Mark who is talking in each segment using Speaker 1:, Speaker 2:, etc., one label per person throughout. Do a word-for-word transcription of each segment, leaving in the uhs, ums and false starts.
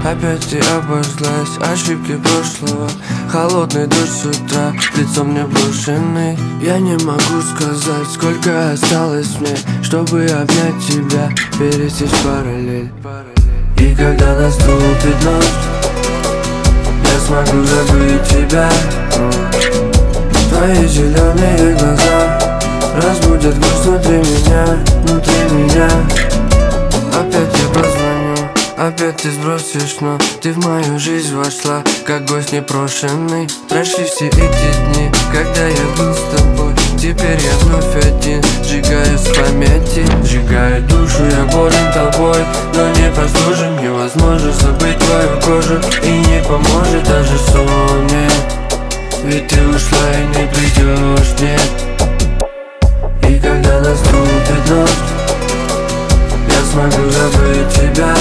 Speaker 1: Опять ты обожглась, ошибки прошлого. Холодный дождь с утра, лицом мне брошенный. Я не могу сказать, сколько осталось мне, чтобы обнять тебя, пересечь параллель. И когда наступит ночь, я смогу забыть тебя. Твои зеленые глаза разбудят грусть внутри меня, внутри меня. Опять я позвоню, опять ты сбросишь, но ты в мою жизнь вошла, как гость непрошенный. Прошли все эти дни, когда я был с тобой. Теперь я вновь один, сжигаю с памяти, сжигаю душу, я болен тобой, но не послужен. Невозможно забыть твою кожу, и не поможет даже сон, нет. Ведь ты ушла и не придешь, нет. И когда наступит ночь, я смогу забыть тебя.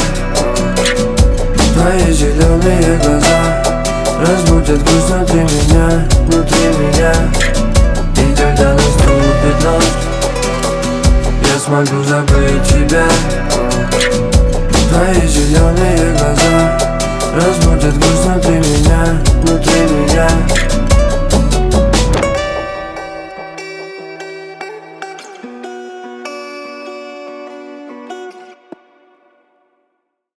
Speaker 1: Твои зеленые глаза разбудят грусть внутри меня, внутри меня. И когда наступит ночь, я смогу забыть тебя. Твои зеленые глаза разбудят грусть внутри